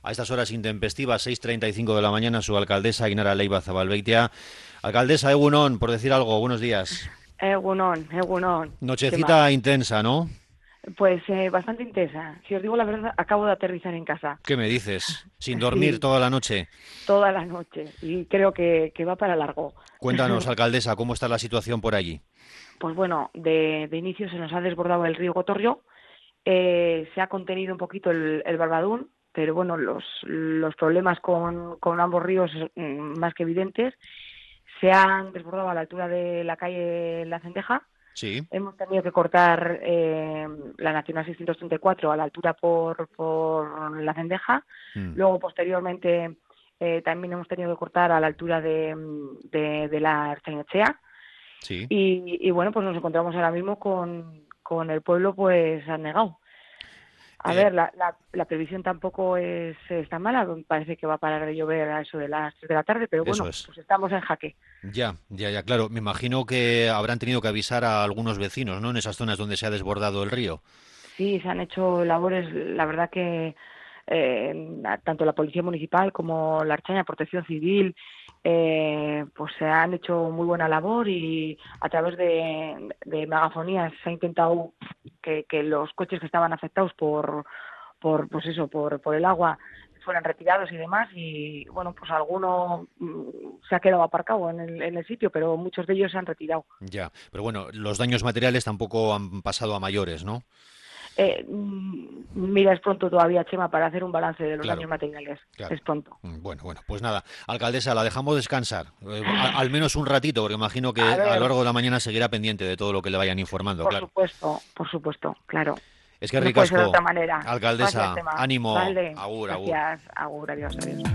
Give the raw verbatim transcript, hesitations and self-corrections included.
A estas horas intempestivas, seis treinta y cinco de la mañana, su alcaldesa Ainara Leiva Zabalbeitia. Alcaldesa Egunon, por decir algo, buenos días. Egunon, Egunon, Chema. Nochecita intensa, ¿no? Pues eh, bastante intensa. Si os digo la verdad, acabo de aterrizar en casa. ¿Qué me dices? Sin dormir Sí, toda la noche. toda la noche. Y creo que, que va para largo. Cuéntanos, alcaldesa, ¿cómo está la situación por allí? Pues bueno, de, de inicio se nos ha desbordado el río Gotorrio. Eh, se ha contenido un poquito el, el Barbadún, pero bueno, los, los problemas con, con ambos ríos mm, más que evidentes. Se han desbordado a la altura de la calle La Cendeja. Sí. Hemos tenido que cortar eh, la Nacional seiscientos treinta y cuatro a la altura por, por La Cendeja. Mm. Luego, posteriormente, eh, también hemos tenido que cortar a la altura de, de, de la Ertzainetxea. Sí. Y, y bueno, pues nos encontramos ahora mismo con, con el pueblo pues anegado. A Eh, ver, la, la, la previsión tampoco es, es tan mala. Parece que va a parar de llover a eso de las tres de la tarde, pero eso bueno, es. pues estamos en jaque. Ya, ya, ya, claro. Me imagino que habrán tenido que avisar a algunos vecinos, ¿no? En esas zonas donde se ha desbordado el río. Sí, se han hecho labores, la verdad que eh, tanto la Policía Municipal como la Ertzaintza, Protección Civil, eh, pues se han hecho muy buena labor y a través de, de megafonías se ha intentado que, que los coches que estaban afectados por, por pues eso, por, por el agua fueran retirados y demás y bueno, pues alguno mm, se ha quedado aparcado en el, en el sitio, pero muchos de ellos se han retirado. Ya, pero bueno, los daños materiales tampoco han pasado a mayores, ¿no? Eh, mm, mira, es pronto todavía, Chema, para hacer un balance de los Claro, daños materiales. claro. Es pronto. Mm, Bueno, bueno, pues nada, alcaldesa, la dejamos descansar, eh, a- al menos un ratito, porque imagino A que a lo ver, largo de la mañana seguirá pendiente de todo lo que le vayan informando, por claro. supuesto, por supuesto, claro. Es que No puede ser de ricasco, otra manera. Gracias, alcaldesa, Chema. ánimo, Vale, agur, agur. gracias. Agur, adiós, adiós.